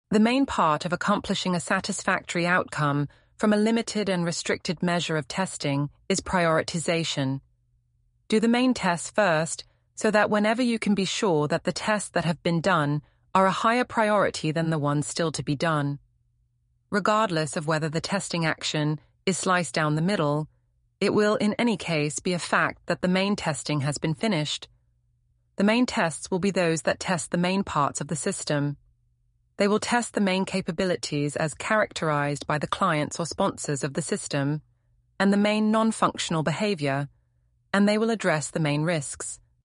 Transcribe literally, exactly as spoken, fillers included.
The main part of accomplishing a satisfactory outcome from a limited and restricted measure of testing is prioritization. Do the main tests first, so that whenever you can be sure that the tests that have been done are a higher priority than the ones still to be done. Regardless of whether the testing action is sliced down the middle, it will in any case be a fact that the main testing has been finished. The main tests will be those that test the main parts of the system. They will test the main capabilities as characterized by the clients or sponsors of the system, and the main non-functional behavior, and they will address the main risks.